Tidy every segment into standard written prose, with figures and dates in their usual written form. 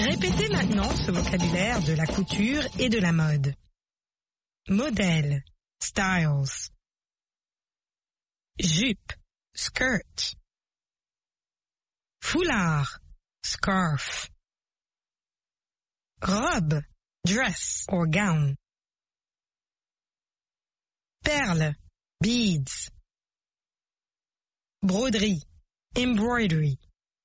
Répétez maintenant ce vocabulaire de la couture et de la mode. Modèle, styles. Jupe, skirt. Foulard, scarf. Robe, dress or gown. Perles, beads. Broderie, embroidery.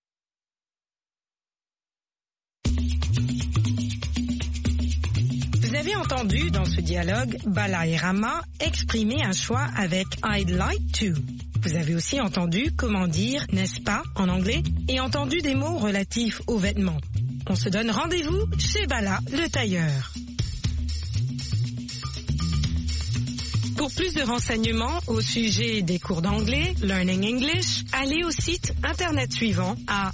Vous avez entendu dans ce dialogue Bala et Rama exprimer un choix avec I'd like to. Vous avez aussi entendu comment dire n'est-ce pas en anglais et entendu des mots relatifs aux vêtements. On se donne rendez-vous chez Bala le tailleur. Pour plus de renseignements au sujet des cours d'anglais, Learning English, allez au site internet suivant à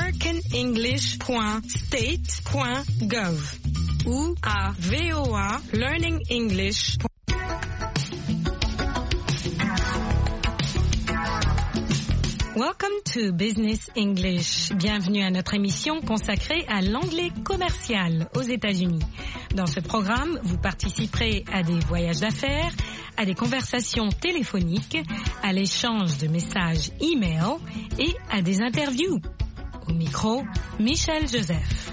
americanenglish.state.gov ou à VOA Learning English. Welcome to Business English. Bienvenue à notre émission consacrée à l'anglais commercial aux États-Unis. Dans ce programme, vous participerez à des voyages d'affaires, à des conversations téléphoniques, à l'échange de messages e-mail et à des interviews. Au micro, Michel Joseph.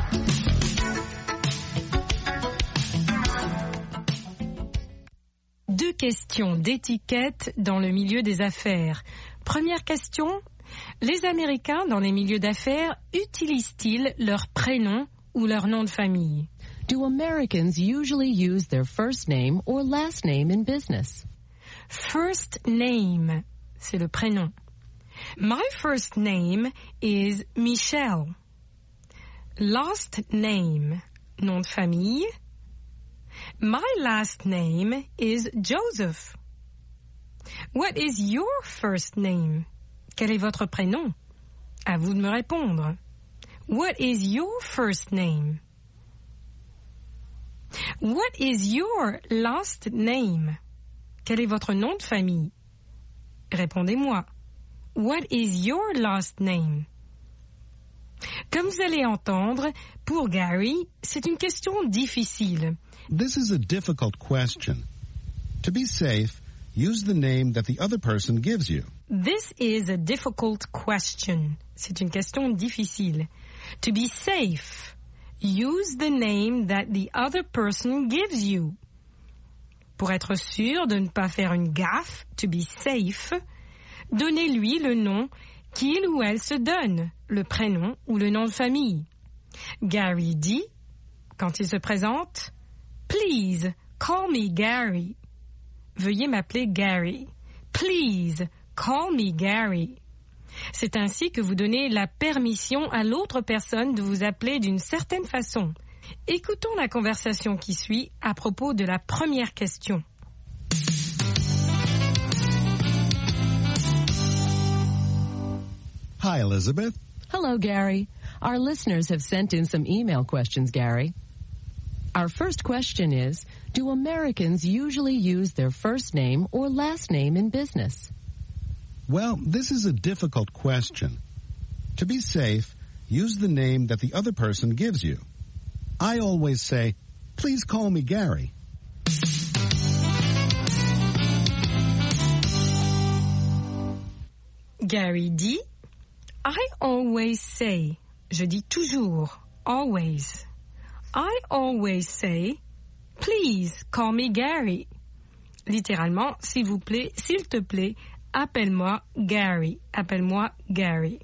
Deux questions d'étiquette dans le milieu des affaires. Première question, les Américains dans les milieux d'affaires utilisent-ils leur prénom ou leur nom de famille? Do Americans usually use their first name or last name in business? First name, c'est le prénom. My first name is Michelle. Last name, nom de famille. My last name is Joseph. What is your first name? Quel est votre prénom? À vous de me répondre. What is your first name? What is your last name? Quel est votre nom de famille? Répondez-moi. What is your last name? Comme vous allez entendre, pour Gary, c'est une question difficile. This is a difficult question. To be safe, use the name that the other person gives you. This is a difficult question. C'est une question difficile. To be safe, use the name that the other person gives you. Pour être sûr de ne pas faire une gaffe, to be safe, donnez-lui le nom qu'il ou elle se donne, le prénom ou le nom de famille. Gary dit, quand il se présente, « Please, call me Gary ». Veuillez m'appeler Gary. Please, call me Gary. C'est ainsi que vous donnez la permission à l'autre personne de vous appeler d'une certaine façon. Écoutons la conversation qui suit à propos de la première question. Hi, Elizabeth. Hello, Gary. Our listeners have sent in some email questions, Gary. Our first question is, do Americans usually use their first name or last name in business? Well, this is a difficult question. To be safe, use the name that the other person gives you. I always say, please call me Gary. Gary dit, I always say, je dis toujours, always. I always say, please call me Gary. Littéralement, s'il vous plaît, s'il te plaît, appelle-moi Gary. Appelle-moi Gary.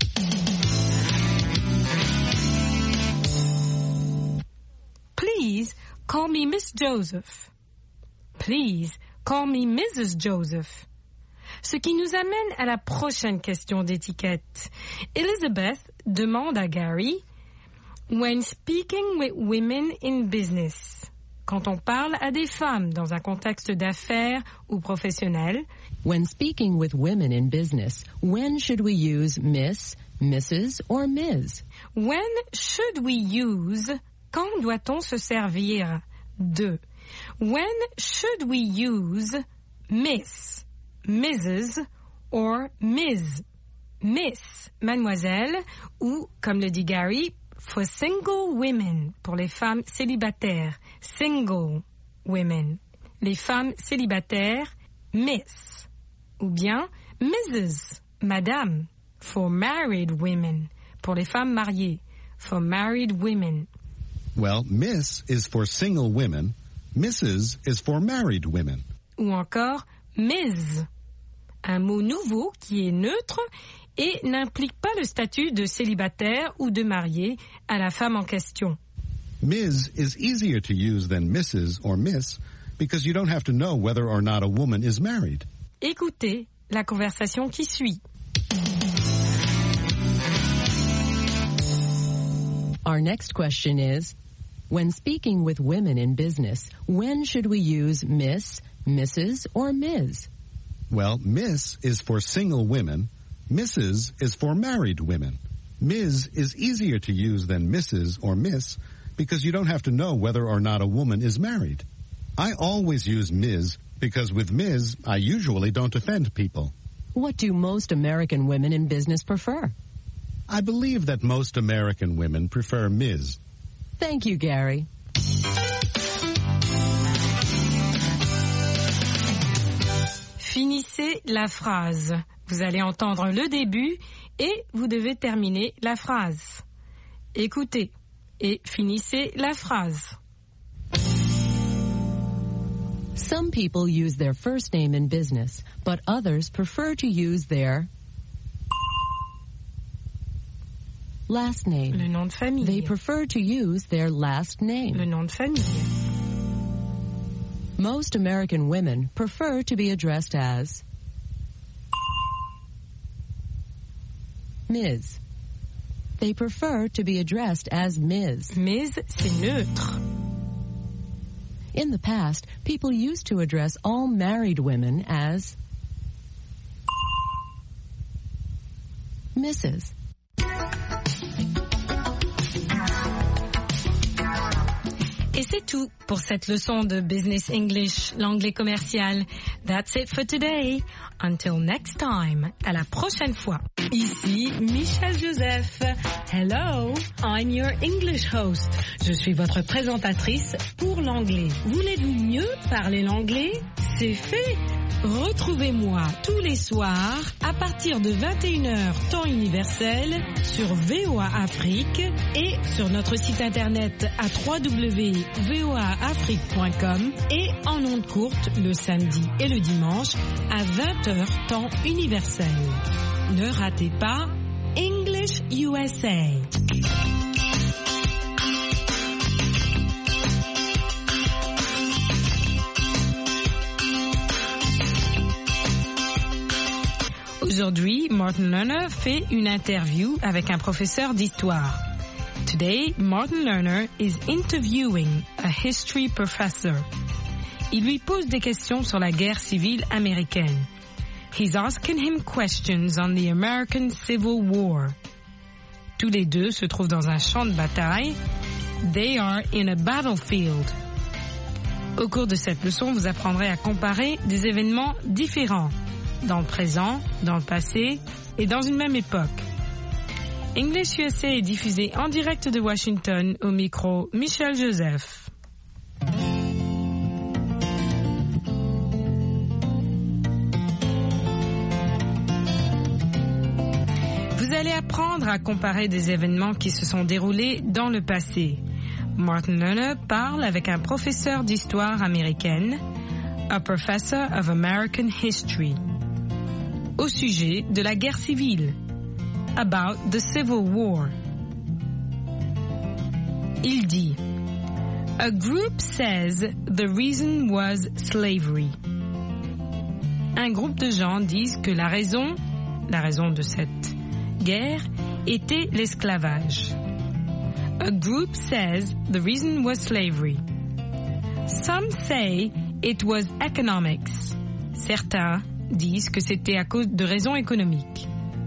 Please call me Miss Joseph. Please call me Mrs. Joseph. Ce qui nous amène à la prochaine question d'étiquette. Elizabeth demande à Gary, when speaking with women in business, quand on parle à des femmes dans un contexte d'affaires ou professionnel, when speaking with women in business, when should we use Miss, Mrs. or Ms? When should we use, quand doit-on se servir de? When should we use Miss, Mrs. or Ms? Miss, mademoiselle, ou, comme le dit Gary, for single women, pour les femmes célibataires. Single women. Les femmes célibataires, Miss. Ou bien Mrs., Madame, for married women, pour les femmes mariées. For married women. Well, Miss is for single women. Mrs. is for married women. Ou encore Ms. Un mot nouveau qui est neutre et n'implique pas le statut de célibataire ou de marié à la femme en question. Ms. is easier to use than Mrs. or Miss because you don't have to know whether or not a woman is married. Écoutez la conversation qui suit. Our next question is, when speaking with women in business, when should we use Miss, Mrs., or Ms.? Well, Miss is for single women. Mrs. is for married women. Ms. is easier to use than Mrs. or Miss because you don't have to know whether or not a woman is married. I always use Ms. because with Ms. I usually don't offend people. What do most American women in business prefer? I believe that most American women prefer Ms. Thank you, Gary. Finissez la phrase. Vous allez entendre le début et vous devez terminer la phrase. Écoutez et finissez la phrase. Some people use their first name in business, but others prefer to use their last name. Le nom de famille. They prefer to use their last name. Le nom de famille. Most American women prefer to be addressed as Ms. They prefer to be addressed as Ms. Ms, c'est neutre. In the past, people used to address all married women as Mrs. Et c'est tout pour cette leçon de Business English, l'anglais commercial. That's it for today. Until next time. À la prochaine fois. Ici Michel Joseph. Hello, I'm your English host. Je suis votre présentatrice pour l'anglais. Voulez-vous mieux parler l'anglais? C'est fait. Retrouvez-moi tous les soirs à partir de 21h temps universel sur VOA Afrique et sur notre site internet à www.voaafrique.com et en ondes courtes le samedi et le dimanche à 20h temps universel. Ne ratez pas English USA. Aujourd'hui, Martin Lerner fait une interview avec un professeur d'histoire. Today, Martin Lerner is interviewing a history professor. Il lui pose des questions sur la guerre civile américaine. He's asking him questions on the American Civil War. Tous les deux se trouvent dans un champ de bataille. They are in a battlefield. Au cours de cette leçon, vous apprendrez à comparer des événements différents, dans le présent, dans le passé et dans une même époque. English USA est diffusé en direct de Washington au micro Michel Joseph. Vous allez apprendre à comparer des événements qui se sont déroulés dans le passé. Martin Lerner parle avec un professeur d'histoire américaine, a professor of American history, au sujet de la guerre civile, about the Civil War. Il dit, a group says the reason was slavery. Un groupe de gens disent que la raison de cette guerre était l'esclavage. A group says the reason was slavery. Some say it was economics. Certains disent que c'était à cause de raisons économiques.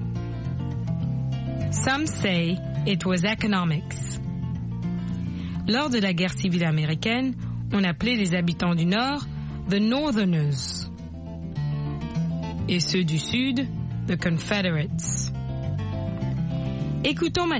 Some say it was economics. Lors de la guerre civile américaine, on appelait les habitants du Nord the Northerners et ceux du Sud the Confederates. Écoutons